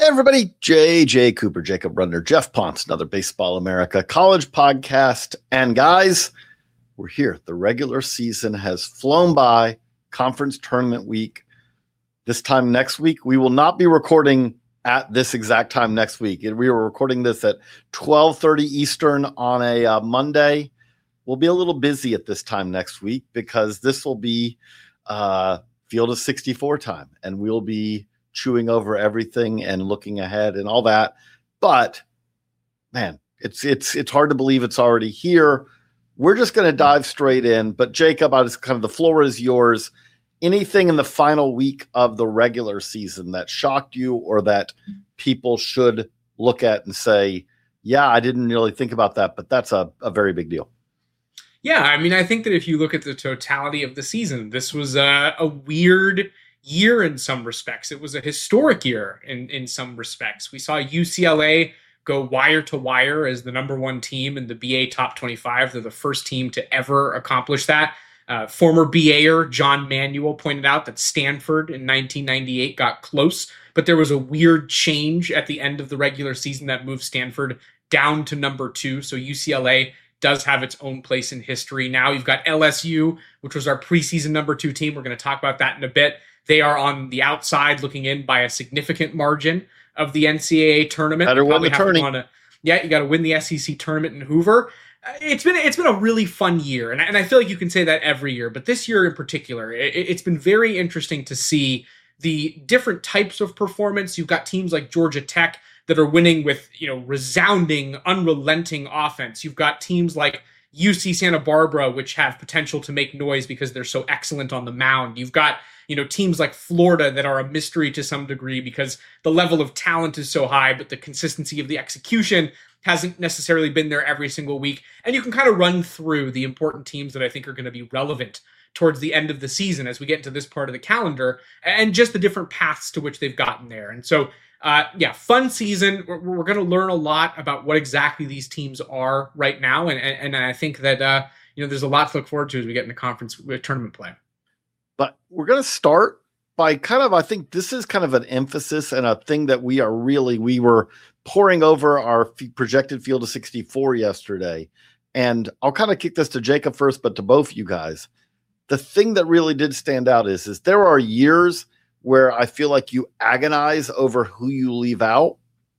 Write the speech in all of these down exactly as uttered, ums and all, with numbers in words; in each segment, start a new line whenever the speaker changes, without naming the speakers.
Hey everybody, J J Cooper, Jacob Rudner, Jeff Ponce, another Baseball America college podcast. And guys, we're here. The regular season has flown by, conference tournament week. This time next week, we will not be recording at this exact time next week. We were recording this at twelve thirty Eastern on a uh, Monday. We'll be a little busy at this time next week because this will be uh, Field of sixty-four time, and we'll be chewing over everything and looking ahead and all that. But man, it's it's it's hard to believe it's already here. We're just going to dive straight in. But Jacob, I just kind of the floor is yours. Anything in the final week of the regular season that shocked you or that people should look at and say, yeah, I didn't really think about that, but that's a, a very big deal.
Yeah, I mean, I think that if you look at the totality of the season, this was a, a weird year in some respects. It was a historic year in, in some respects. We saw U C L A go wire to wire as the number one team in the B A Top twenty-five. They're the first team to ever accomplish that. Uh, former B A-er John Manuel pointed out that Stanford in nineteen ninety-eight got close, but there was a weird change at the end of the regular season that moved Stanford down to number two. So U C L A does have its own place in history. Now you've got L S U, which was our preseason number two team. We're going to talk about that in a bit. They are on the outside looking in by a significant margin of the N C double A tournament.
Better win the tourney.
Wanna, yeah, you got to win the S E C tournament in Hoover. Uh, it's been it's been a really fun year, and I, and I feel like you can say that every year, but this year in particular, it, it's been very interesting to see the different types of performance. You've got teams like Georgia Tech that are winning with, you know, resounding, unrelenting offense. You've got teams like U C Santa Barbara, which have potential to make noise because they're so excellent on the mound. You've got, you know, teams like Florida that are a mystery to some degree because the level of talent is so high, but the consistency of the execution hasn't necessarily been there every single week. And you can kind of run through the important teams that I think are going to be relevant towards the end of the season as we get into this part of the calendar and just the different paths to which they've gotten there. And so, uh, yeah, fun season. We're, we're going to learn a lot about what exactly these teams are right now. And, and, and I think that, uh, you know, there's a lot to look forward to as we get into conference tournament play.
But we're going to start by kind of, I think this is kind of an emphasis and a thing that we are really, we were pouring over our f- projected Field of sixty-four yesterday. And I'll kind of kick this to Jacob first, but to both you guys. The thing that really did stand out is, is there are years where I feel like you agonize over who you leave out.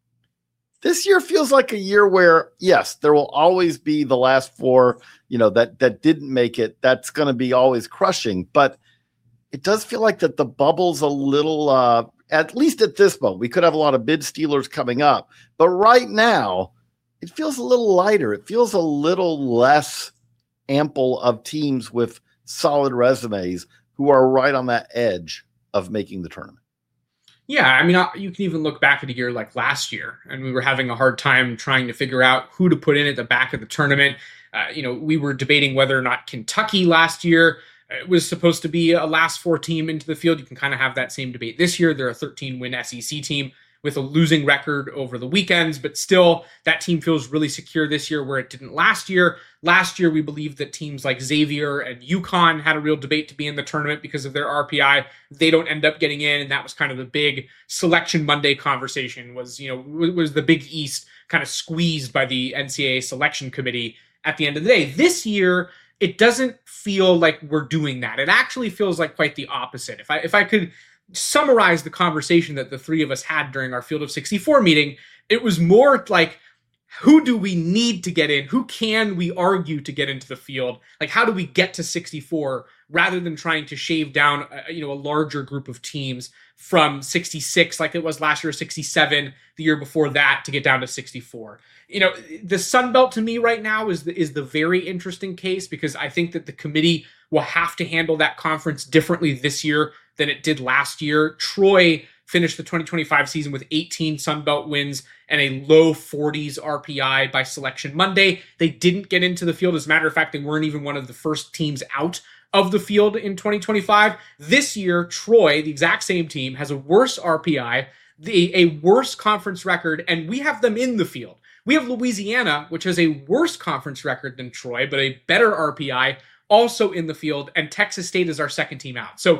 This year feels like a year where, yes, there will always be the last four, you know, that, that didn't make it. That's going to be always crushing, but it does feel like that the bubble's a little, uh, at least at this moment, we could have a lot of bid stealers coming up, but right now it feels a little lighter. It feels a little less ample of teams with solid resumes who are right on that edge of making the tournament.
Yeah, I mean, you can even look back at a year like last year, and we were having a hard time trying to figure out who to put in at the back of the tournament. Uh, you know, we were debating whether or not Kentucky last year it was supposed to be a last four team into the field. You can kind of have that same debate this year. They're a thirteen win S E C team with a losing record over the weekends, but still that team feels really secure this year where it didn't last year. Last year, we believed that teams like Xavier and UConn had a real debate to be in the tournament because of their R P I. They don't end up getting in, and that was kind of the big Selection Monday conversation was, you know, was the Big East kind of squeezed by the N C double A selection committee at the end of the day. This year, it doesn't feel like we're doing that. It actually feels like quite the opposite. If I if I could summarize the conversation that the three of us had during our Field of sixty-four meeting, it was more like, who do we need to get in? Who can we argue to get into the field? Like, how do we get to sixty-four rather than trying to shave down, a, you know, a larger group of teams from sixty-six, like it was last year, sixty-seven, the year before that, to get down to sixty-four. You know, the Sun Belt to me right now is the, is the very interesting case because I think that the committee will have to handle that conference differently this year than it did last year. Troy finished the twenty twenty-five season with eighteen Sun Belt wins and a low forties R P I by Selection Monday. They didn't get into the field. As a matter of fact, they weren't even one of the first teams out of the field in twenty twenty-five. This year, Troy, the exact same team, has a worse R P I, the, a worse conference record, and we have them in the field. We have Louisiana, which has a worse conference record than Troy, but a better R P I, also in the field, and Texas State is our second team out. So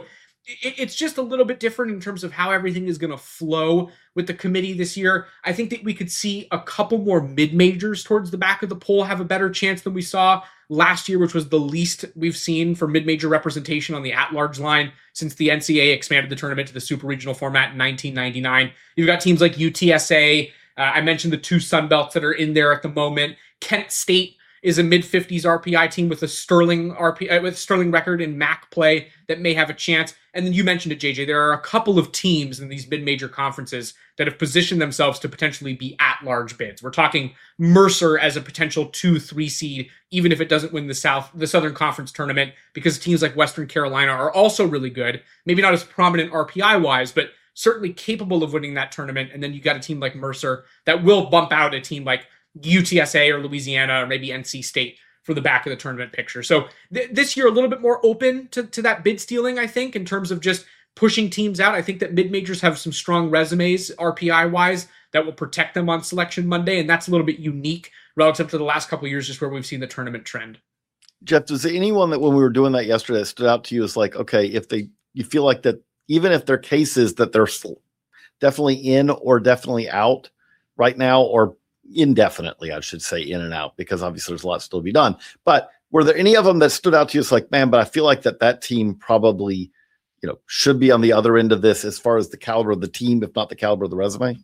it's just a little bit different in terms of how everything is going to flow with the committee this year. I think that we could see a couple more mid-majors towards the back of the poll have a better chance than we saw last year, which was the least we've seen for mid-major representation on the at-large line since the N C A A expanded the tournament to the super regional format in nineteen ninety-nine. You've got teams like U T S A. Uh, I mentioned the two Sun Belts that are in there at the moment. Kent State is a mid fifties R P I team with a sterling R P I, with sterling record in M A C play that may have a chance. And then you mentioned it, J J. There are a couple of teams in these mid-major conferences that have positioned themselves to potentially be at-large bids. We're talking Mercer as a potential two, three seed, even if it doesn't win the South, the Southern Conference tournament, because teams like Western Carolina are also really good. Maybe not as prominent R P I-wise, but certainly capable of winning that tournament. And then you got a team like Mercer that will bump out a team like U T S A or Louisiana or maybe N C State for the back of the tournament picture. So th- this year, a little bit more open to, to that bid stealing, I think, in terms of just pushing teams out. I think that mid-majors have some strong resumes R P I-wise that will protect them on Selection Monday, and that's a little bit unique relative to the last couple of years, just where we've seen the tournament trend.
Jeff, was there anyone that when we were doing that yesterday that stood out to you as like, okay, if they, you feel like that, even if their cases that they're definitely in or definitely out right now, or indefinitely, I should say, in and out, because obviously there's a lot still to be done. But were there any of them that stood out to you as like, man, but I feel like that that team probably, you know, should be on the other end of this as far as the caliber of the team, if not the caliber of the resume?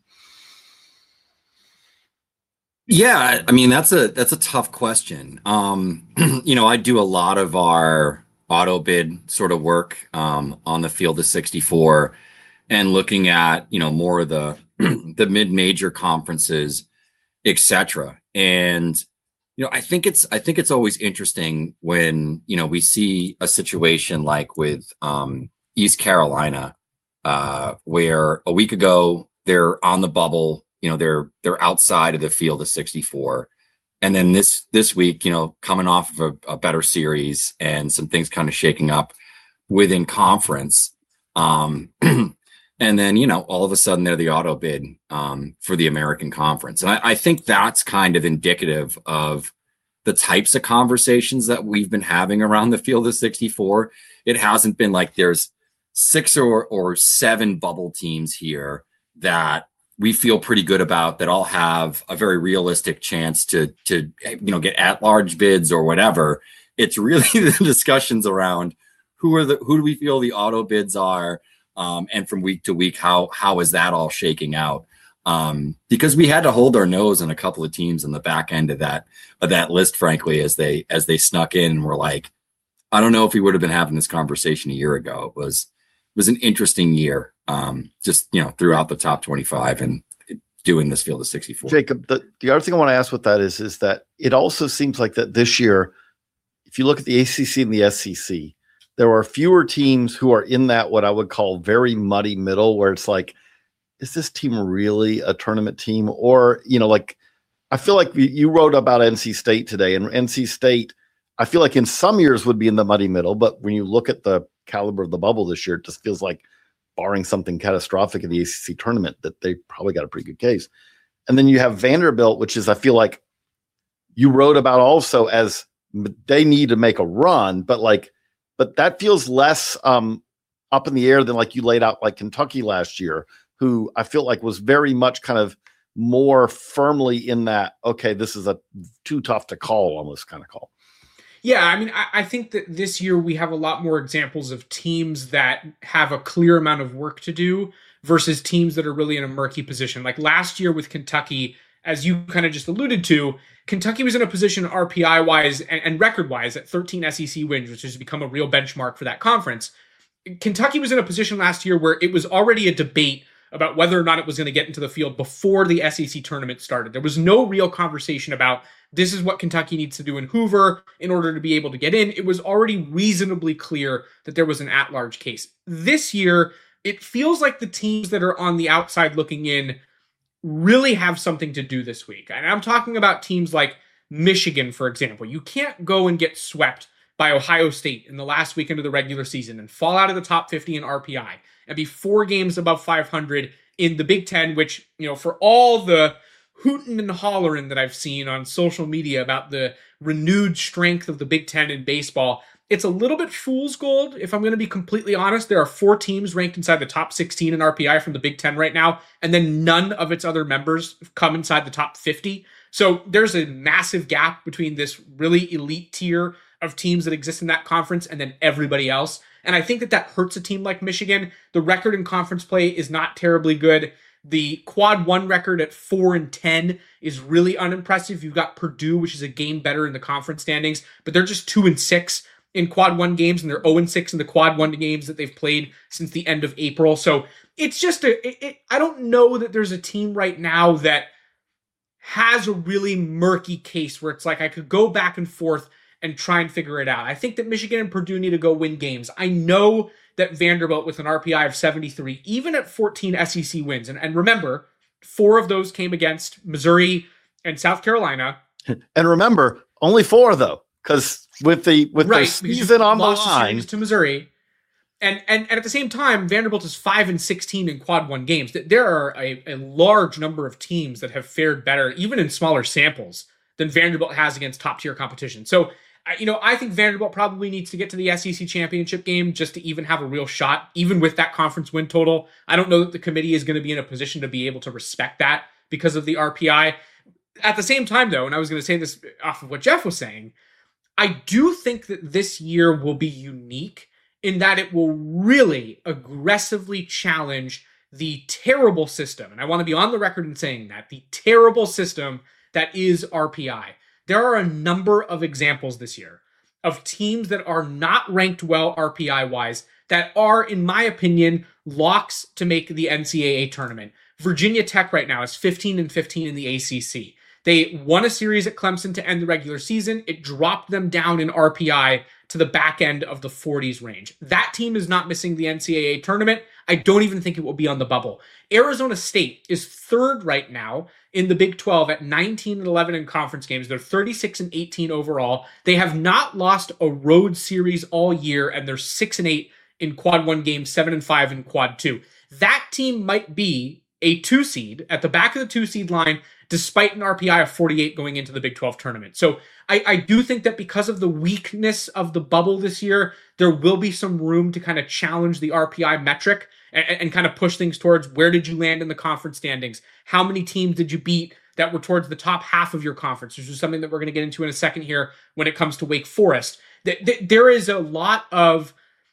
Yeah, I mean, that's a that's a tough question. Um, you know, I do a lot of our auto bid sort of work um, on the field of sixty-four, and looking at, you know, more of the the mid-major conferences, et cetera. And, you know, I think it's, I think it's always interesting when, you know, we see a situation like with um, East Carolina, uh, where a week ago they're on the bubble, you know, they're, they're outside of the field of sixty-four. And then this, this week, you know, coming off of a, a better series and some things kind of shaking up within conference. Um, And then, you know, all of a sudden they're the auto bid um, for the American Conference. And I, I think that's kind of indicative of the types of conversations that we've been having around the field of sixty-four. It hasn't been like there's six or, or seven bubble teams here that we feel pretty good about, that all have a very realistic chance to, to, you know, get at-large bids or whatever. It's really the discussions around who are the, who do we feel the auto bids are? Um, and from week to week, how how is that all shaking out? Um, because we had to hold our nose on a couple of teams in the back end of that of that list, frankly, as they as they snuck in and were like, I don't know if we would have been having this conversation a year ago. It was it was an interesting year, um, just you know, throughout the top twenty-five and doing this field of sixty-four.
Jacob, the, the other thing I want to ask with that is is that it also seems like that this year, if you look at the A C C and the S E C, there are fewer teams who are in that what I would call very muddy middle, where it's like, is this team really a tournament team? Or, you know, like, I feel like you wrote about N C State today, and N C State, I feel like in some years would be in the muddy middle, but when you look at the caliber of the bubble this year, it just feels like, barring something catastrophic in the A C C tournament, that they probably got a pretty good case. And then you have Vanderbilt, which is, I feel like you wrote about also as they need to make a run, but like, but that feels less um, up in the air than like you laid out like Kentucky last year, who I feel like was very much kind of more firmly in that, okay, this is a too tough to call almost kind of call.
Yeah, I mean, I, I think that this year we have a lot more examples of teams that have a clear amount of work to do versus teams that are really in a murky position. Like last year with Kentucky, as you kind of just alluded to, Kentucky was in a position R P I-wise and, and record-wise at thirteen S E C wins, which has become a real benchmark for that conference. Kentucky was in a position last year where it was already a debate about whether or not it was going to get into the field before the S E C tournament started. There was no real conversation about this is what Kentucky needs to do in Hoover in order to be able to get in. It was already reasonably clear that there was an at-large case. This year, it feels like the teams that are on the outside looking in really have something to do this week. And I'm talking about teams like Michigan, for example. You can't go and get swept by Ohio State in the last weekend of the regular season and fall out of the top fifty in R P I and be four games above five hundred in the Big Ten, which, you know, for all the hooting and hollering that I've seen on social media about the renewed strength of the Big Ten in baseball, It's a little bit fool's gold, if I'm going to be completely honest. There are four teams ranked inside the top sixteen in R P I from the Big Ten right now, and then none of its other members come inside the top fifty. So there's a massive gap between this really elite tier of teams that exist in that conference and then everybody else. And I think that that hurts a team like Michigan. The record in conference play is not terribly good. The quad one record at four and ten is really unimpressive. You've got Purdue, which is a game better in the conference standings, but they're just two and six in quad one games, and they're oh and six in the quad one games that they've played since the end of April. So it's just a, it, it, I don't know that there's a team right now that has a really murky case where it's like I could go back and forth and try and figure it out. I think that Michigan and Purdue need to go win games. I know that Vanderbilt with an R P I of seventy-three, even at fourteen S E C wins, and, and remember, four of those came against Missouri and South Carolina.
And remember, only four though, because with the with
right,
the season on the line
to Missouri, and, and and at the same time, Vanderbilt is five and sixteen in quad one games. There are a, a large number of teams that have fared better, even in smaller samples, than Vanderbilt has against top tier competition. So, you know, I think Vanderbilt probably needs to get to the S E C championship game just to even have a real shot, even with that conference win total. I don't know that the committee is going to be in a position to be able to respect that because of the R P I. At the same time, though, and I was going to say this off of what Jeff was saying, I do think that this year will be unique in that it will really aggressively challenge the terrible system. And I want to be on the record in saying that, the terrible system that is R P I. There are a number of examples this year of teams that are not ranked well R P I-wise that are, in my opinion, locks to make the N C double A tournament. Virginia Tech right now is fifteen and fifteen in the A C C. They won a series at Clemson to end the regular season. It dropped them down in R P I to the back end of the forties range. That team is not missing the N C double A tournament. I don't even think it will be on the bubble. Arizona State is third right now in the Big twelve at nineteen and eleven in conference games. They're thirty-six and eighteen overall. They have not lost a road series all year, and they're six and eight in quad one games, seven and five in quad two. That team might be a two seed at the back of the two seed line, despite an R P I of forty-eight going into the Big twelve tournament. So I, I do think that because of the weakness of the bubble this year, there will be some room to kind of challenge the R P I metric and, and kind of push things towards where did you land in the conference standings? How many teams did you beat that were towards the top half of your conference? Which is something that we're going to get into in a second here when it comes to Wake Forest. There is a lot of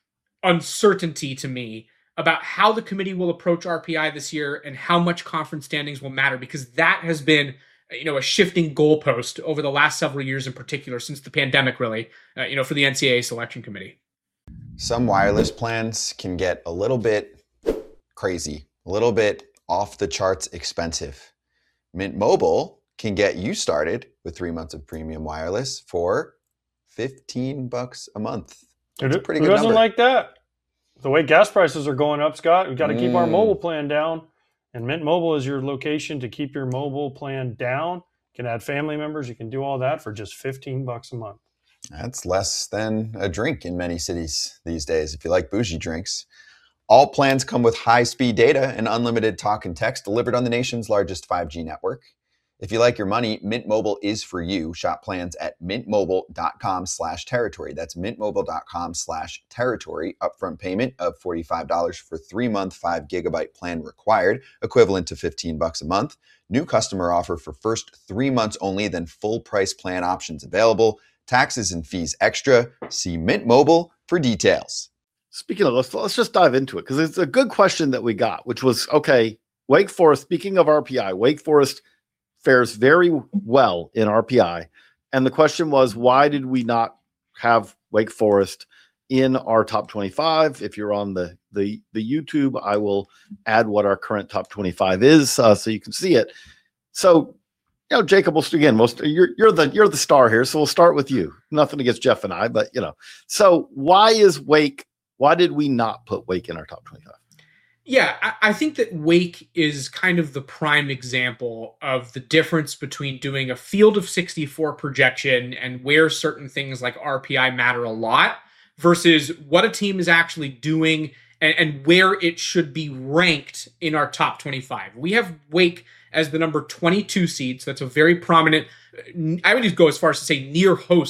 uncertainty to me about how the committee will approach R P I this year and how much conference standings will matter, because that has been, you know, a shifting goalpost over the last several years, in particular since the pandemic, really, uh, you know, for the N C double A selection committee.
Some wireless plans can get a little bit crazy, a little bit off the charts expensive. Mint Mobile can get you started with three months of premium wireless for fifteen bucks a month. That's a pretty
Who
good
doesn't
number.
like that? The way gas prices are going up, Scott, we've got to keep
Mm.
our mobile plan down. And Mint Mobile is your location to keep your mobile plan down. You can add family members. You can do all that for just fifteen bucks a month.
That's less than a drink in many cities these days, if you like bougie drinks. All plans come with high-speed data and unlimited talk and text delivered on the nation's largest five G network. If you like your money, Mint Mobile is for you. Shop plans at mintmobile.com slash territory. That's mintmobile.com slash territory. Upfront payment of forty-five dollars for three-month, five gigabyte plan required, equivalent to fifteen bucks a month. New customer offer for first three months only, then full price plan options available. Taxes and fees extra. See Mint Mobile for details.
Speaking of, let's, let's just dive into it, because it's a good question that we got, which was, okay, Wake Forest, speaking of R P I, Wake Forest fares very well in R P I. And the question was, why did we not have Wake Forest in our top twenty-five? If you're on the the, the YouTube, I will add what our current top twenty-five is uh, so you can see it. So, you know, Jacob, we'll again, we'll, you're, you're the you're the star here, so we'll start with you. Nothing against Jeff and I, but, you know. So why is Wake, why did we not put Wake in our top twenty-five?
Yeah, I, I think that Wake is kind of the prime example of the difference between doing a field of sixty-four projection and where certain things like R P I matter a lot versus what a team is actually doing and, and where it should be ranked in our top twenty-five. We have Wake as the number twenty-two seed, so that's a very prominent, I would just go as far as to say near host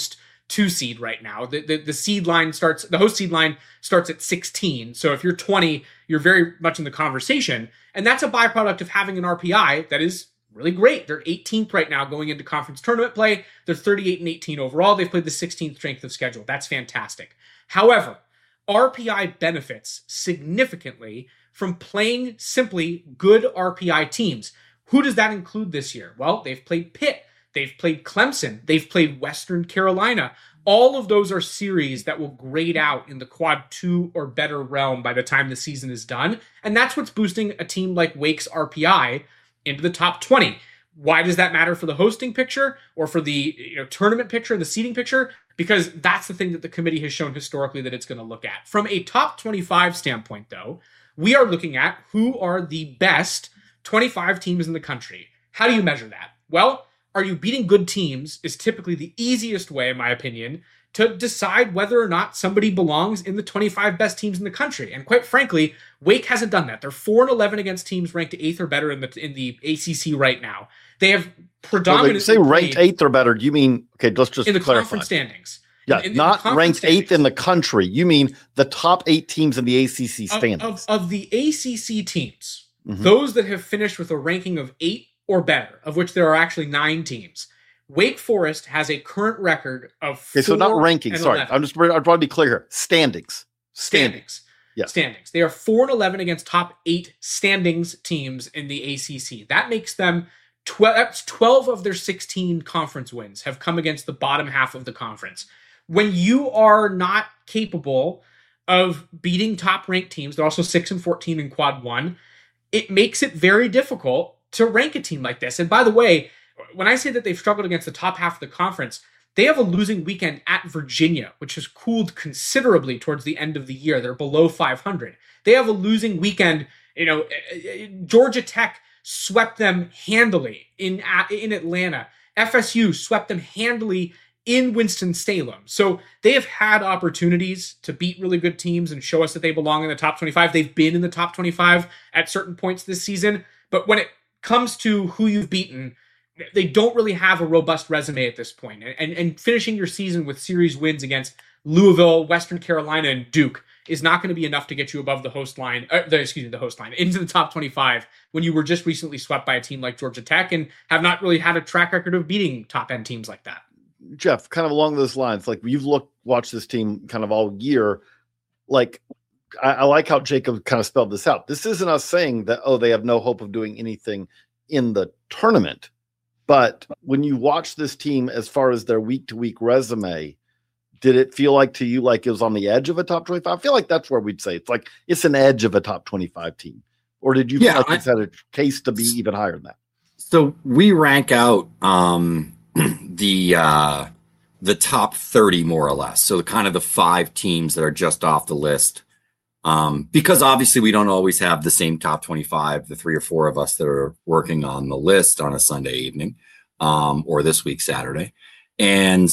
two seed right now. The, the the seed line starts, the host seed line starts at sixteen. So if you're twenty, you're very much in the conversation. And that's a byproduct of having an R P I that is really great. They're eighteenth right now going into conference tournament play. They're thirty-eight and eighteen overall. They've played the sixteenth strength of schedule. That's fantastic. However, R P I benefits significantly from playing simply good R P I teams. Who does that include this year? Well, they've played Pitt. They've played Clemson. They've played Western Carolina. All of those are series that will grade out in the quad two or better realm by the time the season is done. And that's what's boosting a team like Wake's R P I into the top twenty. Why does that matter for the hosting picture or for the you know, tournament picture, the seeding picture? Because that's the thing that the committee has shown historically that it's going to look at. From a top twenty-five standpoint, though, we are looking at who are the best twenty-five teams in the country. How do you measure that? Well, are you beating good teams is typically the easiest way, in my opinion, to decide whether or not somebody belongs in the twenty-five best teams in the country. And quite frankly, Wake hasn't done that. They're four and eleven against teams ranked eighth or better in the in the A C C right now. They have predominantly
so say ranked eighth or better. Do you mean okay? Let's just
in the
clarify.
Conference standings.
Yeah,
in, in
not ranked
standings.
eighth in the country. You mean the top eight teams in the A C C standings
of, of, of the A C C teams.
Mm-hmm.
Those that have finished with a ranking of eight or better, of which there are actually nine teams. Wake Forest has a current record of four.
Okay, so not ranking. Sorry,
eleven.
I'm just. I'd probably be clear here. Standings.
Standings.
Yeah.
Standings. They are four and eleven against top eight standings teams in the A C C. That makes them twelve. That's twelve of their sixteen conference wins have come against the bottom half of the conference. When you are not capable of beating top ranked teams, they're also six and fourteen in quad one. It makes it very difficult to rank a team like this. And by the way, when I say that they've struggled against the top half of the conference, they have a losing weekend at Virginia, which has cooled considerably towards the end of the year. They're below five hundred. They have a losing weekend. You know, Georgia Tech swept them handily in, in Atlanta. F S U swept them handily in Winston-Salem. So they have had opportunities to beat really good teams and show us that they belong in the top twenty-five. They've been in the top twenty-five at certain points this season. But when it comes to who you've beaten, they don't really have a robust resume at this point. And, and finishing your season with series wins against Louisville, Western Carolina, and Duke is not going to be enough to get you above the host line, uh, the, excuse me, the host line, into the top twenty-five when you were just recently swept by a team like Georgia Tech and have not really had a track record of beating top-end teams like that.
Jeff, kind of along those lines, like you've looked, watched this team kind of all year. Like, I, I like how Jacob kind of spelled this out. This isn't us saying that, oh, they have no hope of doing anything in the tournament. But when you watch this team, as far as their week to week resume, did it feel like to you like it was on the edge of a top twenty-five? I feel like that's where we'd say it's like it's an edge of a top twenty-five team. Or did you feel
yeah,
like
I,
it's had a case to be even higher than that?
So we rank out um, the uh, the top thirty more or less. So kind of the five teams that are just off the list. Um, because obviously we don't always have the same top twenty-five, the three or four of us that are working on the list on a Sunday evening, um, or this week, Saturday. And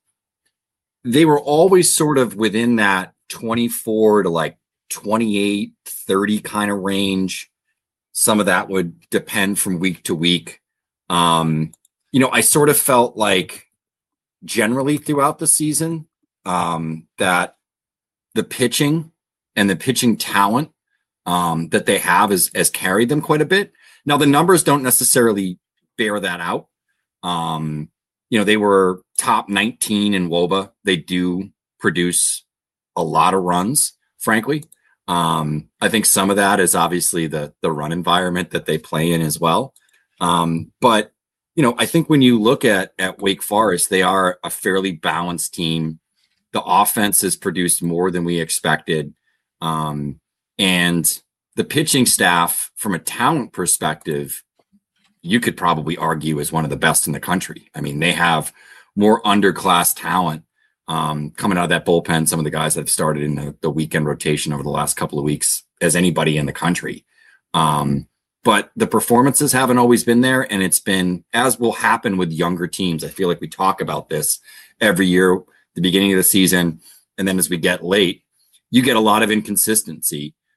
they were always sort of within that twenty-four to like twenty-eight, thirty kind of range. Some of that would depend from week to week. Um, you know, I sort of felt like generally throughout the season, um, that the pitching and the pitching talent um, that they have has, has carried them quite a bit. Now, the numbers don't necessarily bear that out. Um, you know, they were top nineteen in W O B A. They do produce a lot of runs, frankly. Um, I think some of that is obviously the the run environment that they play in as well. Um, but, you know, I think when you look at, at Wake Forest, they are a fairly balanced team. The offense has produced more than we expected. Um, and the pitching staff, from a talent perspective, you could probably argue is one of the best in the country. I mean, they have more underclass talent um, coming out of that bullpen. Some of the guys that have started in the, the weekend rotation over the last couple of weeks as anybody in the country. Um, but the performances haven't always been there. And it's been, as will happen with younger teams. I feel like we talk about this every year, the beginning of the season. And then as we get late, you get a lot of inconsistency.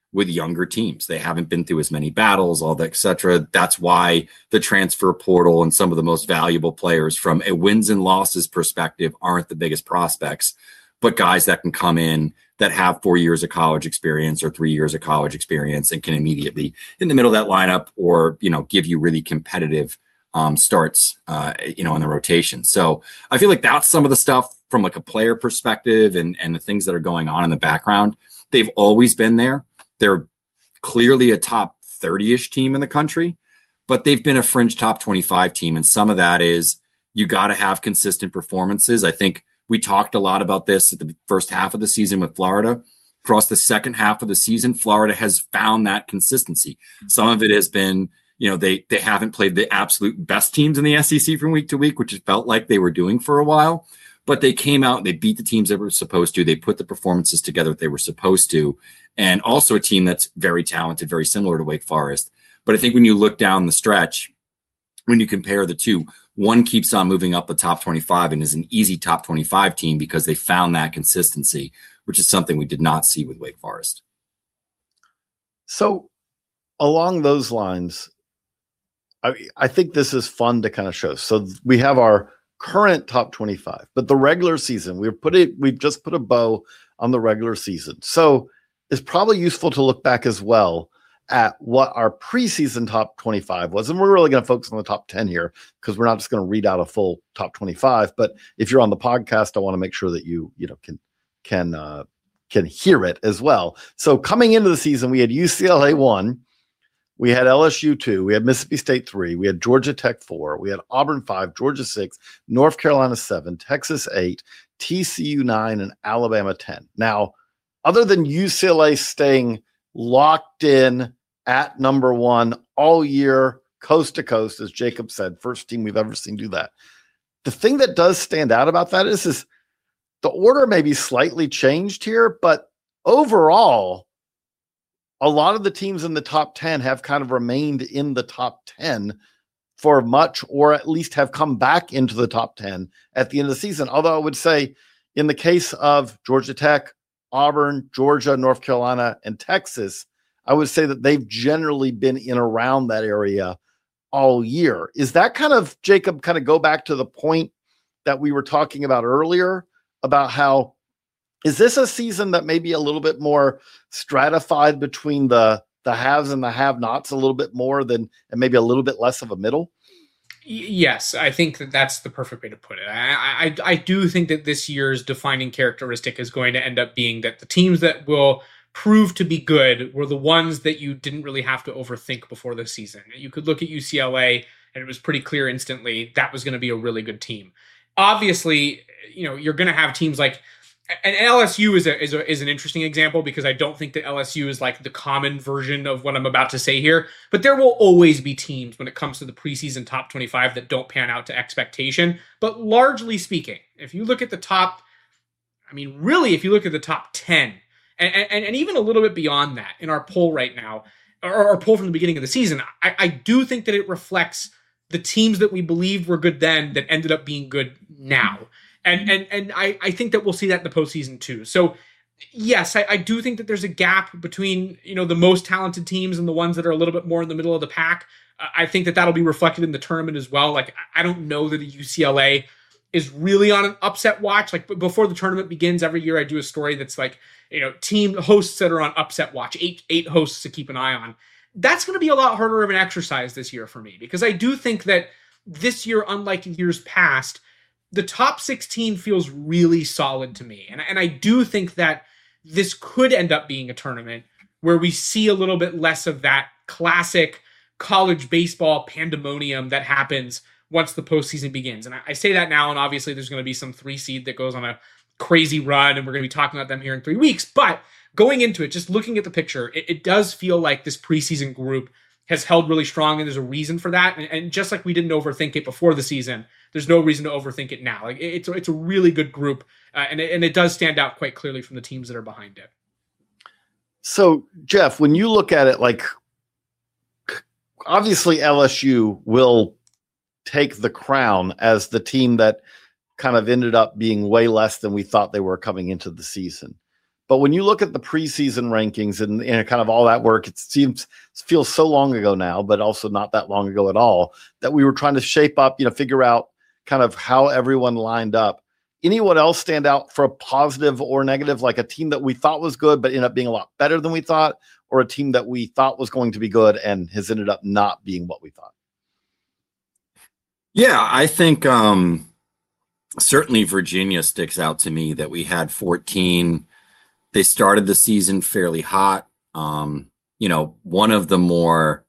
with younger teams. They haven't been through as many battles, all that, et cetera. That's why the transfer portal and some of the most valuable players from a wins and losses perspective aren't the biggest prospects, but guys that can come in that have four years of college experience or three years of college experience and can immediately in the middle of that lineup or, you know, give you really competitive um, starts, uh, you know, in the rotation. So I feel like that's some of the stuff from like a player perspective and, and the things that are going on in the background. They've always been there. They're clearly a top thirty-ish team in the country, but they've been a fringe top twenty-five team. And some of that is you got to have consistent performances. I think we talked a lot about this at the first half of the season with Florida. Across the second half of the season, Florida has found that consistency. Some of it has been, you know, they they haven't played the absolute best teams in the S E C from week to week, which it felt like they were doing for a while. But they came out, they beat the teams they were supposed to. They put the performances together that they were supposed to. And also a team that's very talented, very similar to Wake Forest. But I think when you look down the stretch, when you compare the two, one keeps on moving up the top twenty-five and is an easy top twenty-five team because they found that consistency, which is something we did not see with Wake Forest.
So along those lines, I, I think this is fun to kind of show. So we have our current top twenty-five, but the regular season, we've put it, we've just put a bow on the regular season. So it's probably useful to look back as well at what our preseason top twenty-five was. And we're really going to focus on the top ten here because we're not just going to read out a full top twenty-five. But if you're on the podcast, I want to make sure that you, you know, can, can, uh, can hear it as well. So coming into the season, we had U C L A one, we had L S U two, we had Mississippi State three, we had Georgia Tech four, we had Auburn five, Georgia six, North Carolina seven, Texas eight, T C U nine, and Alabama ten. Now, other than U C L A staying locked in at number one all year, coast to coast, as Jacob said, first team we've ever seen do that. The thing that does stand out about that is, is the order may be slightly changed here, but overall, a lot of the teams in the top ten have kind of remained in the top ten for much, or at least have come back into the top ten at the end of the season. Although I would say in the case of Georgia Tech, Auburn, Georgia, North Carolina, and Texas, I would say that they've generally been in around that area all year. Is that kind of, Jacob, kind of go back to the point that we were talking about earlier about how, is this a season that may be a little bit more stratified between the, the haves and the have-nots a little bit more than, and maybe a little bit less of a middle?
Yes, I think that that's the perfect way to put it. I, I I do think that this year's defining characteristic is going to end up being that the teams that will prove to be good were the ones that you didn't really have to overthink before the season. You could look at U C L A and it was pretty clear instantly that was going to be a really good team. Obviously, you know, you're going to have teams like, and L S U is a, is a is an interesting example because I don't think that L S U is like the common version of what I'm about to say here. But there will always be teams when it comes to the preseason top twenty-five that don't pan out to expectation. But largely speaking, if you look at the top, I mean, really, if you look at the top ten, and and, and even a little bit beyond that in our poll right now, or our poll from the beginning of the season, I, I do think that it reflects the teams that we believed were good then that ended up being good now. And and and I, I think that we'll see that in the postseason too. So yes, I, I do think that there's a gap between, you know, the most talented teams and the ones that are a little bit more in the middle of the pack. Uh, I think that that'll be reflected in the tournament as well. Like, I don't know that the U C L A is really on an upset watch. Like, before the tournament begins every year, I do a story that's like, you know, team hosts that are on upset watch, eight eight hosts to keep an eye on. That's going to be a lot harder of an exercise this year for me, because I do think that this year, unlike years past, the top sixteen feels really solid to me. And, and I do think that this could end up being a tournament where we see a little bit less of that classic college baseball pandemonium that happens once the postseason begins. And I, I say that now, and obviously there's going to be some three seed that goes on a crazy run, and we're going to be talking about them here in three weeks. But going into it, just looking at the picture, it, it does feel like this preseason group has held really strong, and there's a reason for that. And, and just like we didn't overthink it before the season, there's no reason to overthink it now. Like, it's it's a really good group, uh, and it, and it does stand out quite clearly from the teams that are behind it.
So, Jeff, when you look at it, like, obviously L S U will take the crown as the team that kind of ended up being way less than we thought they were coming into the season. But when you look at the preseason rankings and, and kind of all that work, it seems feels so long ago now, but also not that long ago at all, that we were trying to shape up, you know, figure out kind of how everyone lined up. Anyone else stand out for a positive or negative, like a team that we thought was good, but ended up being a lot better than we thought, or a team that we thought was going to be good and has ended up not being what we thought?
Yeah, I think um, certainly Virginia sticks out to me, that we had fourteen. They started the season fairly hot. Um, you know, one of the more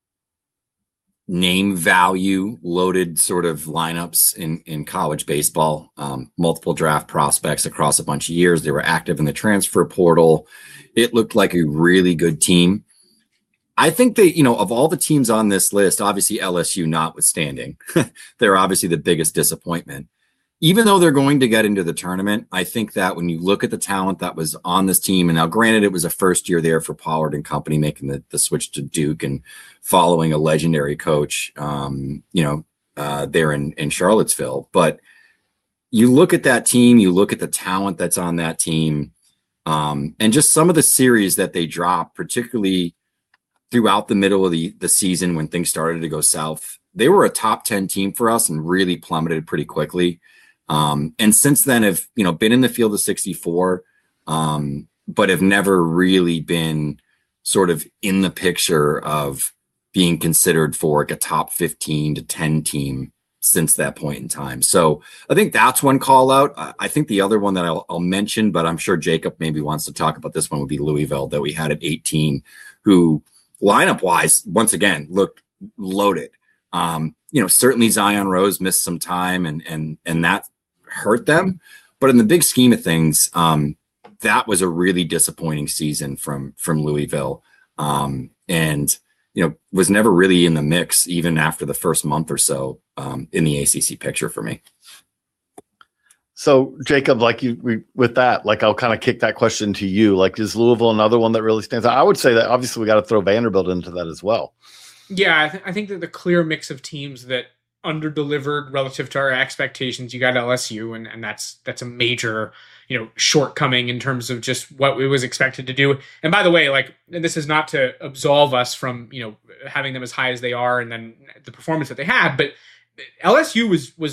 name value loaded sort of lineups in, in college baseball, um, multiple draft prospects across a bunch of years. They were active in the transfer portal. It looked like a really good team. I think they, you know, of all the teams on this list, obviously L S U notwithstanding, they're obviously the biggest disappointment. Even though they're going to get into the tournament, I think that when you look at the talent that was on this team, and now granted it was a first year there for Pollard and company, making the, the switch to Duke and following a legendary coach, um, you know, uh, there in, in Charlottesville. But you look at that team, you look at the talent that's on that team, um, and just some of the series that they dropped, particularly throughout the middle of the, the season when things started to go south. They were a top ten team for us and really plummeted pretty quickly. Um, and since then have, you know, been in the field of sixty-four, um, but have never really been sort of in the picture of being considered for like a top fifteen to ten team since that point in time. So I think that's one call out. I think the other one that I'll, I'll mention, but I'm sure Jacob maybe wants to talk about this one, would be Louisville, that we had at eighteen, who lineup wise, once again, looked loaded. Um, you know, certainly Zion Rose missed some time and, and, and that hurt them, but in the big scheme of things, um, that was a really disappointing season from, from Louisville. Um, and, you know, was never really in the mix, even after the first month or so, um, in the A C C picture for me.
So Jacob, like you, we, with that, like I'll kind of kick that question to you. Like, is Louisville another one that really stands out? I would say that obviously we got to throw Vanderbilt into that as well.
Yeah, I, th- I think that the clear mix of teams that under-delivered relative to our expectations, you got L S U, and, and that's that's a major, you know, shortcoming in terms of just what it was expected to do. And by the way, like, and this is not to absolve us from, you know, having them as high as they are and then the performance that they had, but L S U was was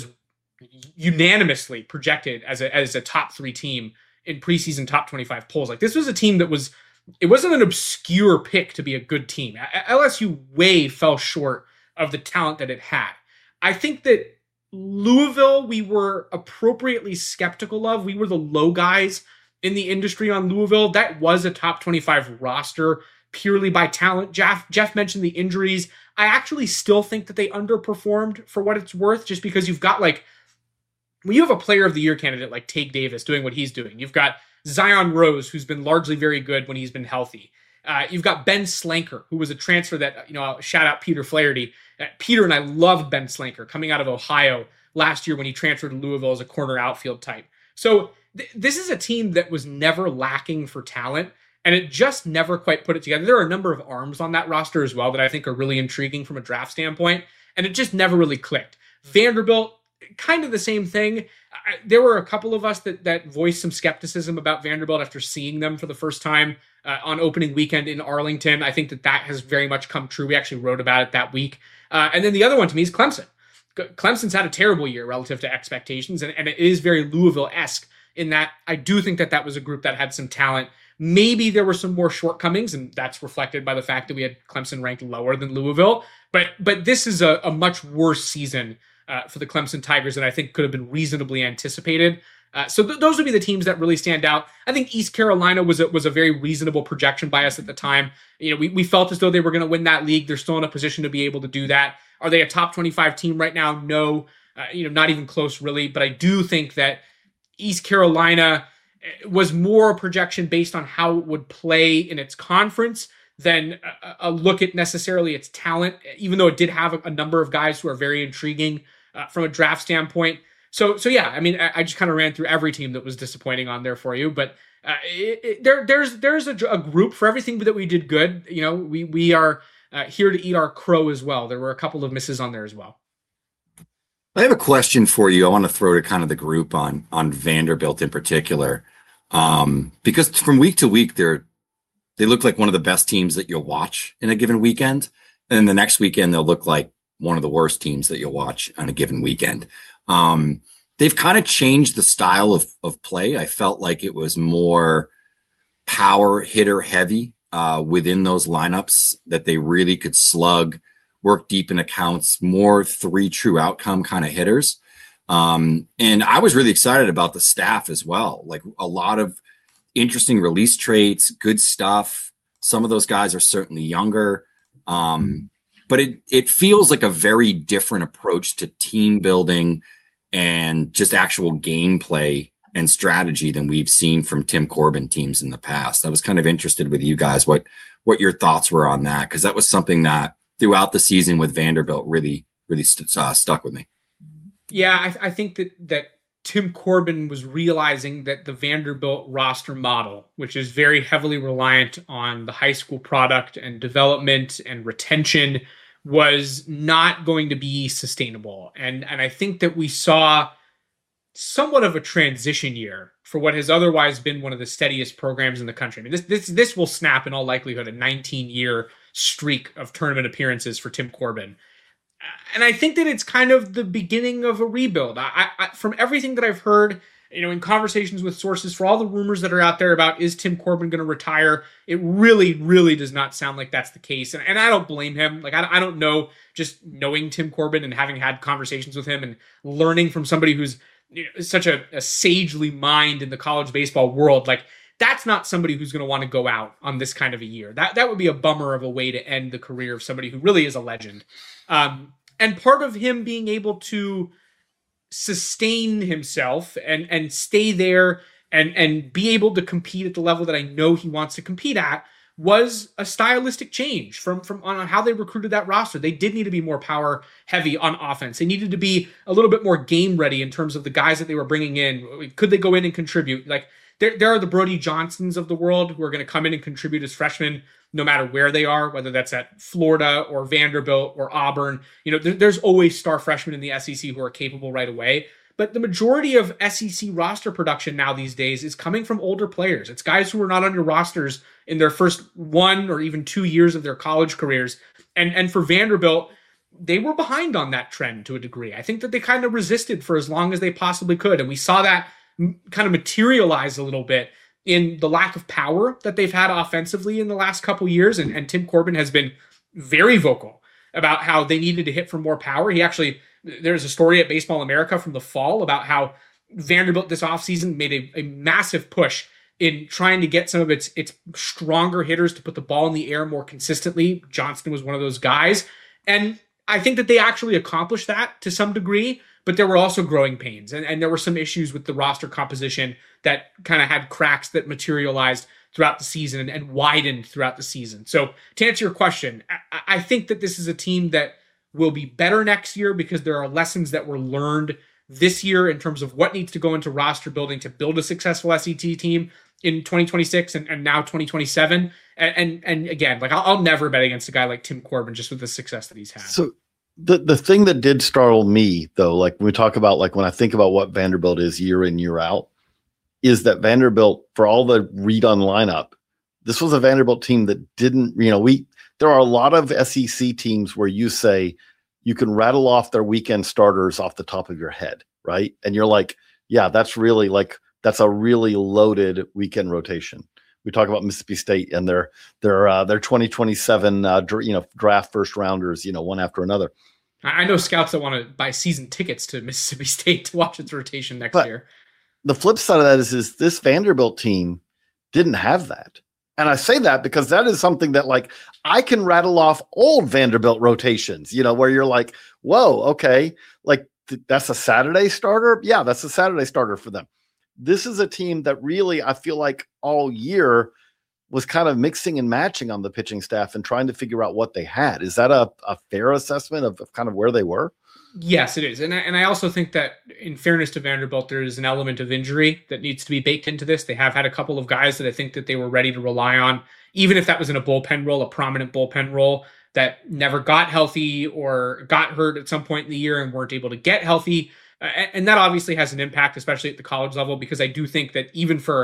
unanimously projected as a as a top three team in preseason top twenty-five polls. Like, this was a team that was, it wasn't an obscure pick to be a good team. L S U way fell short of the talent that it had. I think that Louisville, we were appropriately skeptical of. We were the low guys in the industry on Louisville. That was a top twenty-five roster purely by talent. Jeff, Jeff mentioned the injuries. I actually still think that they underperformed for what it's worth, just because you've got, like, when you have a player of the year candidate like Tage Davis doing what he's doing, you've got Zion Rose, who's been largely very good when he's been healthy. Uh, you've got Ben Slanker, who was a transfer that, you know, I'll shout out Peter Flaherty. Uh, Peter and I loved Ben Slanker coming out of Ohio last year when he transferred to Louisville as a corner outfield type. So th- this is a team that was never lacking for talent, and it just never quite put it together. There are a number of arms on that roster as well that I think are really intriguing from a draft standpoint, and it just never really clicked. Vanderbilt, kind of the same thing. I, there were a couple of us that that voiced some skepticism about Vanderbilt after seeing them for the first time uh, on opening weekend in Arlington. I think that that has very much come true. We actually wrote about it that week. Uh, and then the other one to me is Clemson. Clemson's had a terrible year relative to expectations, and, and it is very Louisville-esque in that I do think that that was a group that had some talent. Maybe there were some more shortcomings, and that's reflected by the fact that we had Clemson ranked lower than Louisville. But but this is a, a much worse season uh, for the Clemson Tigers than I think could have been reasonably anticipated. Uh, so th- those would be the teams that really stand out. I think East Carolina was a, was a very reasonable projection by us at the time. You know, we, we felt as though they were going to win that league. They're still in a position to be able to do that. Are they a top twenty-five team right now? No, uh, you know, not even close really. But I do think that East Carolina was more a projection based on how it would play in its conference than a, a look at necessarily its talent, even though it did have a, a number of guys who are very intriguing uh, from a draft standpoint. So, so yeah, I mean, I, I just kind of ran through every team that was disappointing on there for you, but uh, it, it, there, there's, there's a, a group for everything that we did good. You know, we, we are uh, here to eat our crow as well. There were a couple of misses on there as well.
I have a question for you. I want to throw to kind of the group on, on Vanderbilt in particular. Um, because from week to week, they're, they look like one of the best teams that you'll watch in a given weekend. And then the next weekend, they'll look like one of the worst teams that you'll watch on a given weekend. Um, they've kind of changed the style of, of play. I felt like it was more power hitter heavy uh, within those lineups, that they really could slug, work deep in accounts, more three true outcome kind of hitters. Um, and I was really excited about the staff as well. Like a lot of interesting release traits, good stuff. Some of those guys are certainly younger. Um, but it, it feels like a very different approach to team building and just actual gameplay and strategy than we've seen from Tim Corbin teams in the past. I was kind of interested with you guys, what, what your thoughts were on that. Cause that was something that throughout the season with Vanderbilt really, really st- uh, stuck with me.
Yeah. I, I think that, that Tim Corbin was realizing that the Vanderbilt roster model, which is very heavily reliant on the high school product and development and retention, was not going to be sustainable. And, and I think that we saw somewhat of a transition year for what has otherwise been one of the steadiest programs in the country. I mean, this this this will snap in all likelihood a nineteen-year streak of tournament appearances for Tim Corbin. And I think that it's kind of the beginning of a rebuild. I, I, from everything that I've heard, you know, in conversations with sources, for all the rumors that are out there about is Tim Corbin going to retire, it really, really does not sound like that's the case. And, and I don't blame him. Like, I, I don't know, just knowing Tim Corbin and having had conversations with him and learning from somebody who's, you know, such a, a sagely mind in the college baseball world, like that's not somebody who's going to want to go out on this kind of a year. That that would be a bummer of a way to end the career of somebody who really is a legend. Um, and part of him being able to sustain himself and and stay there and and be able to compete at the level that I know he wants to compete at was a stylistic change from from on how they recruited that roster. They did need to be more power heavy on offense. They needed to be a little bit more game ready in terms of the guys that they were bringing in. Could they go in and contribute? Like there, there are the Brody Johnsons of the world who are going to come in and contribute as freshmen, no matter where they are, whether that's at Florida or Vanderbilt or Auburn. You know, there, there's always star freshmen in the S E C who are capable right away. But the majority of S E C roster production now these days is coming from older players. It's guys who are not on your rosters in their first one or even two years of their college careers. And, and for Vanderbilt, they were behind on that trend to a degree. I think that they kind of resisted for as long as they possibly could. And we saw that kind of materialize a little bit in the lack of power that they've had offensively in the last couple years. And, and Tim Corbin has been very vocal about how they needed to hit for more power. He actually... There's a story at Baseball America from the fall about how Vanderbilt this offseason made a, a massive push in trying to get some of its its stronger hitters to put the ball in the air more consistently. Johnston was one of those guys. And I think that they actually accomplished that to some degree, but there were also growing pains. And, and there were some issues with the roster composition that kind of had cracks that materialized throughout the season and, and widened throughout the season. So to answer your question, I, I think that this is a team that will be better next year because there are lessons that were learned this year in terms of what needs to go into roster building to build a successful S E C team in twenty twenty-six and, and now twenty twenty-seven. And, and, and again, like I'll, I'll never bet against a guy like Tim Corbin just with the success that he's had.
So the, the thing that did startle me though, like when we talk about, like when I think about what Vanderbilt is year in, year out, is that Vanderbilt, for all the read on lineup, this was a Vanderbilt team that didn't, you know, we, there are a lot of S E C teams where you say you can rattle off their weekend starters off the top of your head, right? And you're like, yeah, that's really like, that's a really loaded weekend rotation. We talk about Mississippi State and their their uh, their twenty twenty-seven uh, dr- you know draft first rounders, you know, one after another.
I know scouts that want to buy season tickets to Mississippi State to watch its rotation next
but
year.
The flip side of that is, is this Vanderbilt team didn't have that. And I say that because that is something that, like, I can rattle off old Vanderbilt rotations, you know, where you're like, whoa, okay, like th- that's a Saturday starter. Yeah, that's a Saturday starter for them. This is a team that really, I feel like all year was kind of mixing and matching on the pitching staff and trying to figure out what they had. Is that a, a fair assessment of, of kind of where they were?
Yes, it is. And I, and I also think that in fairness to Vanderbilt, there is an element of injury that needs to be baked into this. They have had a couple of guys that I think that they were ready to rely on, even if that was in a bullpen role, a prominent bullpen role, that never got healthy or got hurt at some point in the year and weren't able to get healthy. Uh, and that obviously has an impact, especially at the college level, because I do think that even for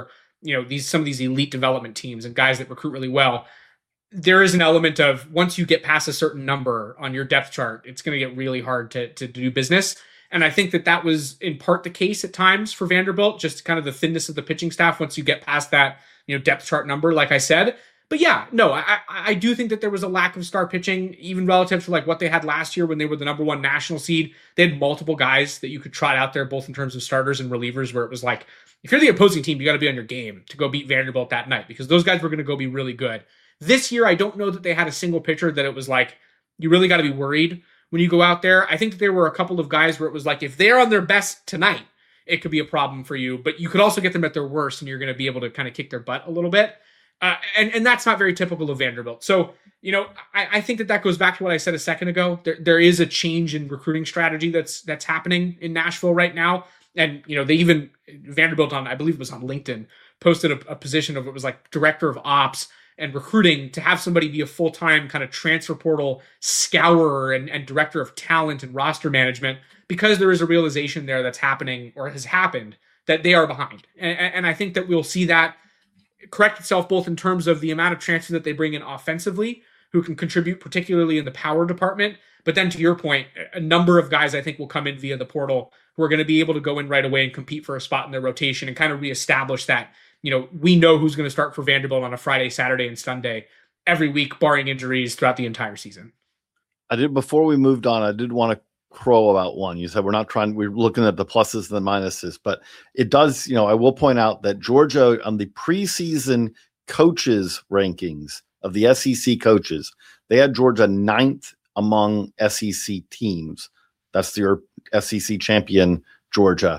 you know, these some of these elite development teams and guys that recruit really well, there is an element of once you get past a certain number on your depth chart, it's going to get really hard to, to do business. And I think that that was in part the case at times for Vanderbilt, just kind of the thinness of the pitching staff once you get past that, you know, depth chart number, like I said. But yeah, no, I, I do think that there was a lack of star pitching, even relative to like what they had last year when they were the number one national seed. They had multiple guys that you could trot out there, both in terms of starters and relievers, where it was like, if you're the opposing team, you got to be on your game to go beat Vanderbilt that night, because those guys were going to go be really good. This year, I don't know that they had a single pitcher that it was like, you really got to be worried when you go out there. I think that there were a couple of guys where it was like, if they're on their best tonight, it could be a problem for you, but you could also get them at their worst and you're going to be able to kind of kick their butt a little bit. Uh, and, and that's not very typical of Vanderbilt. So, you know, I, I think that that goes back to what I said a second ago. There, there is a change in recruiting strategy that's that's happening in Nashville right now. And, you know, they even, Vanderbilt on, I believe it was on LinkedIn, posted a, a position of, it was like director of ops and recruiting, to have somebody be a full-time kind of transfer portal scourer and, and director of talent and roster management, because there is a realization there that's happening or has happened that they are behind. And, and I think that we'll see that correct itself both in terms of the amount of transfers that they bring in offensively, who can contribute particularly in the power department. But then to your point, a number of guys I think will come in via the portal who are going to be able to go in right away and compete for a spot in their rotation and kind of reestablish that, you know, we know who's going to start for Vanderbilt on a Friday, Saturday, and Sunday every week, barring injuries throughout the entire season.
I did, before we moved on, I did want to crow about one. You said we're not trying, we're looking at the pluses and the minuses, but it does, you know, I will point out that Georgia on the preseason coaches rankings of the S E C coaches, they had Georgia ninth among S E C teams. That's your S E C champion, Georgia.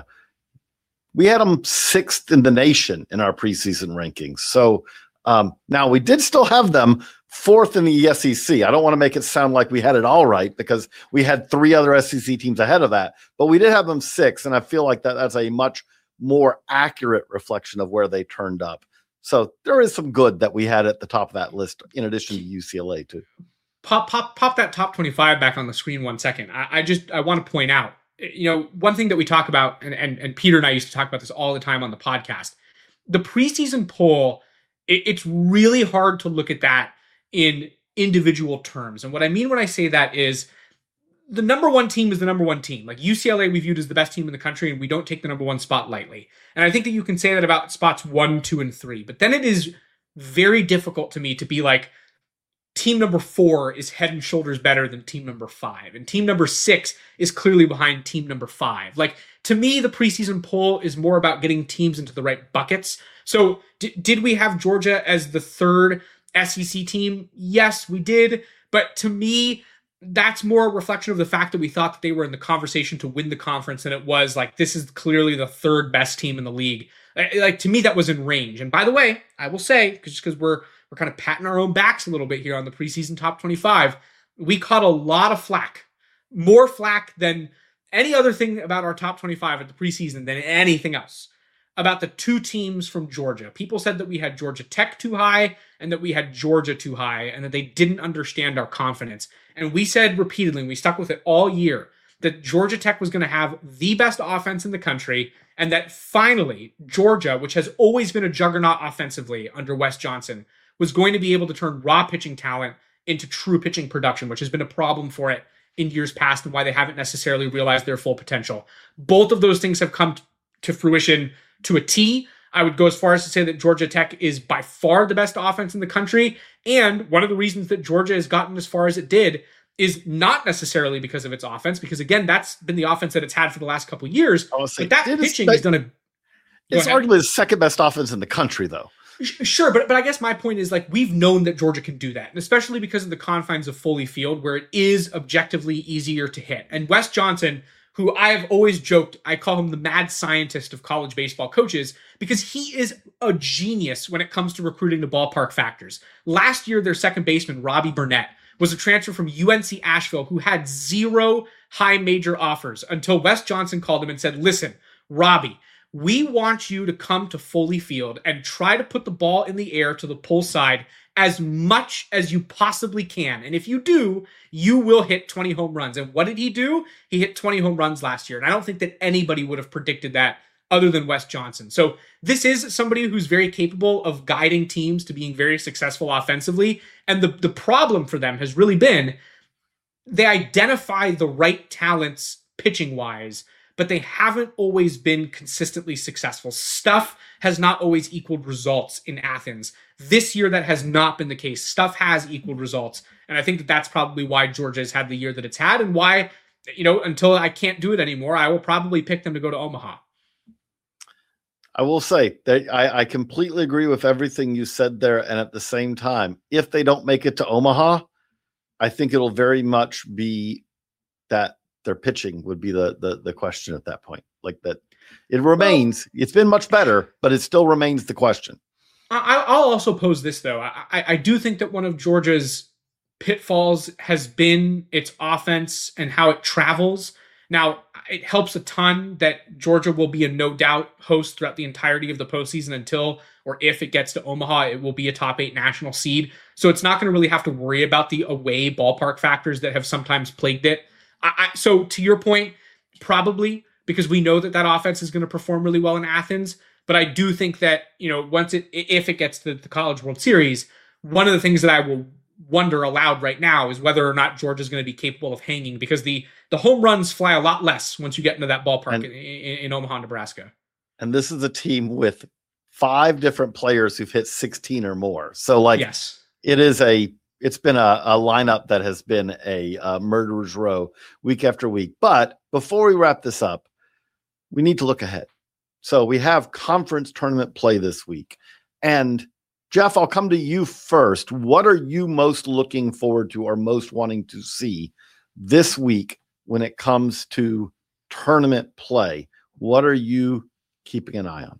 We had them sixth in the nation in our preseason rankings. So um, now we did still have them fourth in the S E C. I don't want to make it sound like we had it all right, because we had three other S E C teams ahead of that, but we did have them six. And I feel like that that's a much more accurate reflection of where they turned up. So there is some good that we had at the top of that list, in addition to U C L A too.
Pop, pop, pop that top twenty-five back on the screen one second. I, I just, I want to point out, you know, one thing that we talk about, and, and, and Peter and I used to talk about this all the time on the podcast, the preseason poll, it, it's really hard to look at that in individual terms. And what I mean when I say that is, the number one team is the number one team. Like U C L A we viewed as the best team in the country, and we don't take the number one spot lightly. And I think that you can say that about spots one, two, and three. But then it is very difficult to me to be like, team number four is head and shoulders better than team number five. And team number six is clearly behind team number five. Like, to me, the preseason poll is more about getting teams into the right buckets. So d- did we have Georgia as the third S E C team? Yes, we did. But to me, that's more a reflection of the fact that we thought that they were in the conversation to win the conference than it was like, this is clearly the third best team in the league. Like, to me, that was in range. And by the way, I will say, just because we're we're kind of patting our own backs a little bit here on the preseason top twenty-five, we caught a lot of flack, more flack than any other thing about our top twenty-five at the preseason than anything else, about the two teams from Georgia. People said that we had Georgia Tech too high and that we had Georgia too high, and that they didn't understand our confidence. And we said repeatedly, and we stuck with it all year, that Georgia Tech was going to have the best offense in the country, and that finally Georgia, which has always been a juggernaut offensively under Wes Johnson, was going to be able to turn raw pitching talent into true pitching production, which has been a problem for it in years past and why they haven't necessarily realized their full potential. Both of those things have come to fruition to a T. I would go as far as to say that Georgia Tech is by far the best offense in the country. And one of the reasons that Georgia has gotten as far as it did is not necessarily because of its offense, because again, that's been the offense that it's had for the last couple of years. But that pitching has done a...
It's arguably the second best offense in the country, though.
Sure, but but I guess my point is, like, we've known that Georgia can do that, and especially because of the confines of Foley Field, where it is objectively easier to hit. And Wes Johnson, who I've always joked, I call him the mad scientist of college baseball coaches, because he is a genius when it comes to recruiting the ballpark factors. Last year, their second baseman, Robbie Burnett, was a transfer from U N C Asheville who had zero high major offers until Wes Johnson called him and said, listen, Robbie, we want you to come to Foley Field and try to put the ball in the air to the pull side as much as you possibly can. And if you do, you will hit twenty home runs. And what did he do? He hit twenty home runs last year. And I don't think that anybody would have predicted that other than Wes Johnson. So this is somebody who's very capable of guiding teams to being very successful offensively. And the, the problem for them has really been they identify the right talents pitching wise, but they haven't always been consistently successful. Stuff has not always equaled results in Athens. This year, that has not been the case. Stuff has equaled results. And I think that that's probably why Georgia has had the year that it's had, and why, you know, until I can't do it anymore, I will probably pick them to go to Omaha.
I will say that I, I completely agree with everything you said there. And at the same time, if they don't make it to Omaha, I think it'll very much be that their pitching would be the the, the question at that point. Like that, it remains. Well, it's been much better, but it still remains the question.
I, I'll also pose this though. I, I do think that one of Georgia's pitfalls has been its offense and how it travels. Now, it helps a ton that Georgia will be a no doubt host throughout the entirety of the postseason until or if it gets to Omaha, it will be a top eight national seed. So it's not going to really have to worry about the away ballpark factors that have sometimes plagued it. I, I, so to your point, probably because we know that that offense is going to perform really well in Athens. But I do think that, you know, once it, if it gets to the College World Series, one of the things that I will wonder aloud right now is whether or not Georgia is going to be capable of hanging, because the the home runs fly a lot less once you get into that ballpark and, in, in, in Omaha, Nebraska.
And this is a team with five different players who've hit sixteen or more. So like,
yes,
it is a, it's been a, a lineup that has been a, a murderer's row week after week. But before we wrap this up, we need to look ahead. So we have conference tournament play this week. And Jeff, I'll come to you first. What are you most looking forward to or most wanting to see this week when it comes to tournament play? What are you keeping an eye on?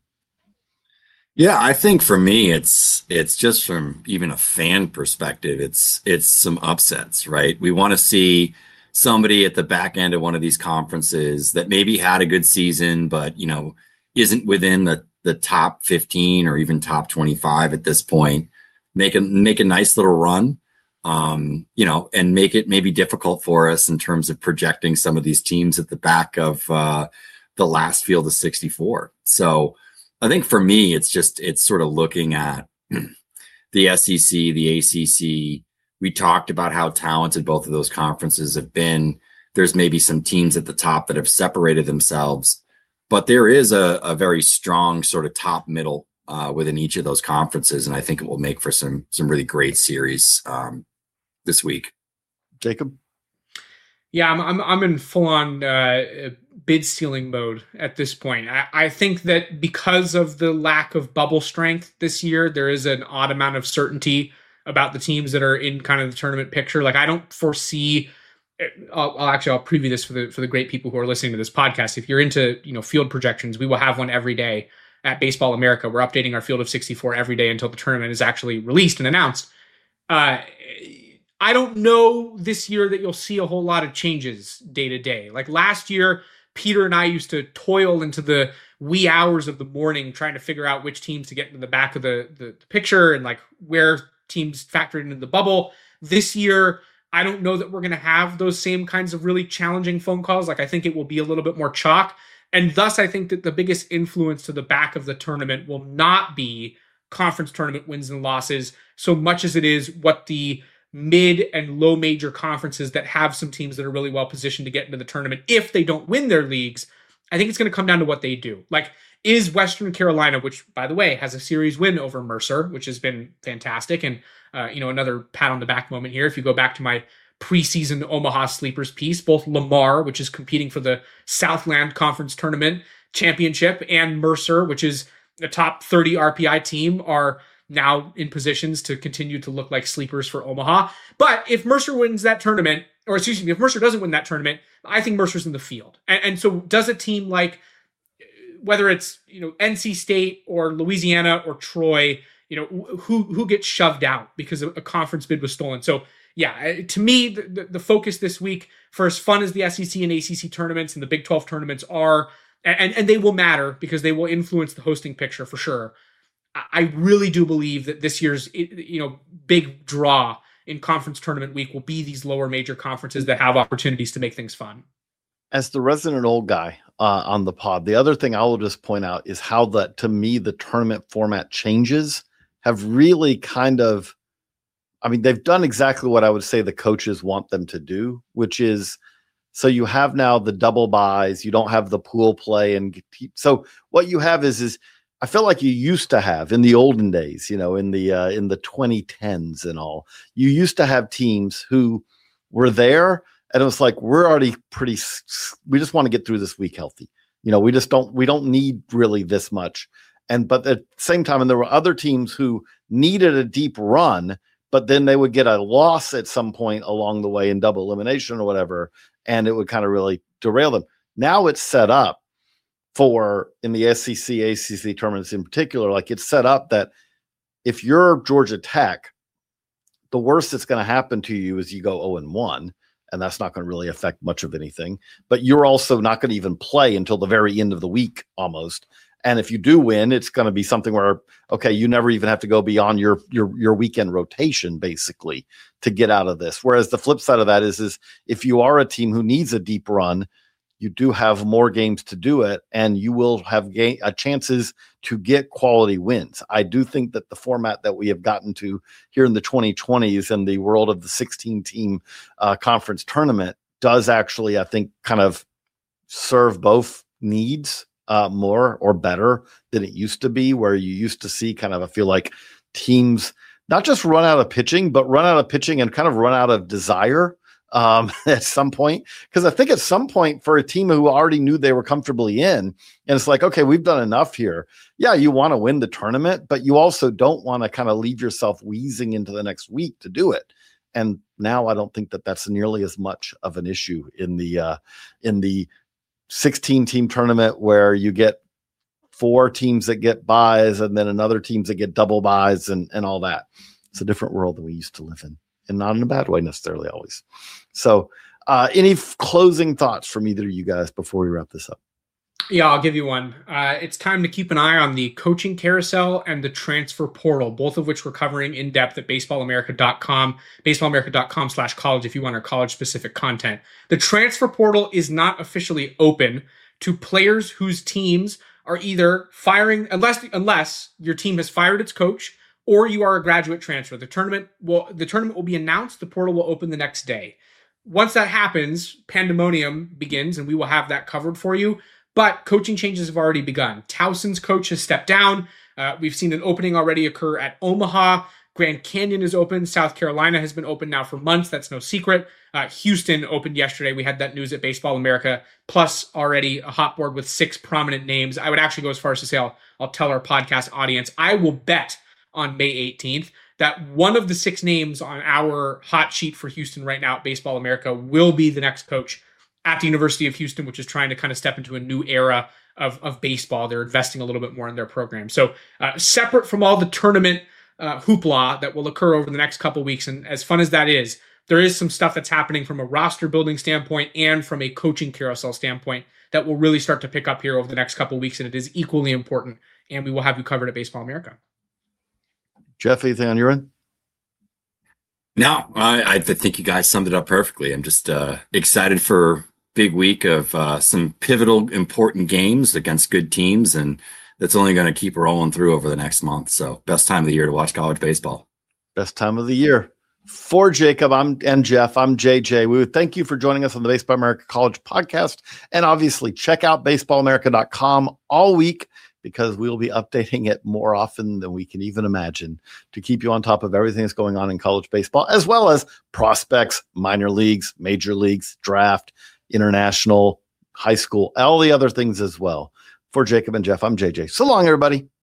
Yeah, I think for me, it's it's just from even a fan perspective, it's it's some upsets, right? We want to see somebody at the back end of one of these conferences that maybe had a good season, but, you know, isn't within the the top fifteen or even top twenty-five at this point, make a, make a nice little run, um, you know, and make it maybe difficult for us in terms of projecting some of these teams at the back of uh, the last field of sixty-four. So I think for me, it's just, it's sort of looking at the S E C, the A C C. We talked about how talented both of those conferences have been. There's maybe some teams at the top that have separated themselves, but there is a, a very strong sort of top middle uh, within each of those conferences. And I think it will make for some, some really great series um, this week.
Jacob?
Yeah, I'm I'm, I'm in full on uh, bid stealing mode at this point. I, I think that because of the lack of bubble strength this year, there is an odd amount of certainty about the teams that are in kind of the tournament picture. Like, I don't foresee. I'll, I'll actually I'll preview this for the for the great people who are listening to this podcast. If you're into, you know, field projections, we will have one every day at Baseball America. We're updating our field of sixty-four every day until the tournament is actually released and announced. Uh, I don't know this year that you'll see a whole lot of changes day to day. Like last year, Peter and I used to toil into the wee hours of the morning trying to figure out which teams to get into the back of the, the, the picture and like where teams factored into the bubble. This year, I don't know that we're going to have those same kinds of really challenging phone calls. Like I think it will be a little bit more chalk. And thus, I think that the biggest influence to the back of the tournament will not be conference tournament wins and losses so much as it is what the mid and low major conferences that have some teams that are really well positioned to get into the tournament, if they don't win their leagues, I think it's going to come down to what they do. Like, is Western Carolina, which, by the way, has a series win over Mercer, which has been fantastic, and, uh, you know, another pat on the back moment here. If you go back to my preseason Omaha Sleepers piece, both Lamar, which is competing for the Southland Conference Tournament Championship, and Mercer, which is a top thirty R P I team, are now in positions to continue to look like sleepers for Omaha. But if Mercer wins that tournament, or excuse me, if Mercer doesn't win that tournament, I think Mercer's in the field. And, and so does a team like, whether it's, you know, N C State or Louisiana or Troy, you know, who who gets shoved out because a conference bid was stolen? So yeah, to me, the, the focus this week, for as fun as the S E C and A C C tournaments and the Big twelve tournaments are, and, and they will matter because they will influence the hosting picture for sure, I really do believe that this year's, you know, big draw in conference tournament week will be these lower major conferences that have opportunities to make things fun.
As the resident old guy uh, on the pod, the other thing I will just point out is how that, to me, the tournament format changes have really kind of, I mean, they've done exactly what I would say the coaches want them to do, which is, so you have now the double buys, you don't have the pool play. And so what you have is, is I feel like you used to have in the olden days, you know, in the, uh, in the twenty tens and all, you used to have teams who were there and it was like, we're already pretty, we just want to get through this week healthy. You know, we just don't, we don't need really this much. And, but at the same time, and there were other teams who needed a deep run, but then they would get a loss at some point along the way in double elimination or whatever. And it would kind of really derail them. Now it's set up for, in the S E C, A C C tournaments in particular, like it's set up that if you're Georgia Tech, the worst that's going to happen to you is you go oh and one, and that's not going to really affect much of anything. But you're also not going to even play until the very end of the week almost. And if you do win, it's going to be something where, okay, you never even have to go beyond your your your weekend rotation, basically, to get out of this. Whereas the flip side of that is, is if you are a team who needs a deep run, you do have more games to do it, and you will have ga- uh, chances to get quality wins. I do think that the format that we have gotten to here in the twenty twenties and the world of the sixteen-team uh, conference tournament does actually, I think, kind of serve both needs uh, more or better than it used to be, where you used to see kind of, I feel like, teams not just run out of pitching, but run out of pitching and kind of run out of desire um, at some point. Because I think at some point for a team who already knew they were comfortably in, and it's like, okay, we've done enough here. Yeah, you want to win the tournament, but you also don't want to kind of leave yourself wheezing into the next week to do it. And now I don't think that that's nearly as much of an issue in the uh, in the sixteen-team tournament, where you get four teams that get buys and then another teams that get double buys and, and all that. It's a different world than we used to live in, and not in a bad way necessarily always. So uh, any f- closing thoughts from either of you guys before we wrap this up?
Yeah, I'll give you one. Uh, it's time to keep an eye on the coaching carousel and the transfer portal, both of which we're covering in depth at baseball america dot com, baseball america dot com slash college if you want our college-specific content. The transfer portal is not officially open to players whose teams are either firing, unless unless your team has fired its coach or you are a graduate transfer. The tournament will the tournament will be announced. The portal will open the next day. Once that happens, pandemonium begins, and we will have that covered for you. But coaching changes have already begun. Towson's coach has stepped down. Uh, we've seen an opening already occur at Omaha. Grand Canyon is open. South Carolina has been open now for months. That's no secret. Uh, Houston opened yesterday. We had that news at Baseball America. Plus already a hot board with six prominent names. I would actually go as far as to say, I'll, I'll tell our podcast audience, I will bet on May eighteenth that one of the six names on our hot sheet for Houston right now at Baseball America will be the next coach at the University of Houston, which is trying to kind of step into a new era of, of baseball. They're investing a little bit more in their program. So uh, separate from all the tournament uh, hoopla that will occur over the next couple weeks, and as fun as that is, there is some stuff that's happening from a roster building standpoint and from a coaching carousel standpoint that will really start to pick up here over the next couple weeks, and it is equally important, and we will have you covered at Baseball America.
Jeff, anything on your end?
No, I, I think you guys summed it up perfectly. I'm just uh, excited for big week of uh, some pivotal, important games against good teams, and that's only going to keep rolling through over the next month. So best time of the year to watch college baseball.
Best time of the year. For Jacob I'm and Jeff, I'm J J. We would thank you for joining us on the Baseball America College podcast. And obviously check out baseball america dot com all week, because we will be updating it more often than we can even imagine to keep you on top of everything that's going on in college baseball, as well as prospects, minor leagues, major leagues, draft, international, high school, all the other things as well. For Jacob and Jeff, I'm J J. So long, everybody.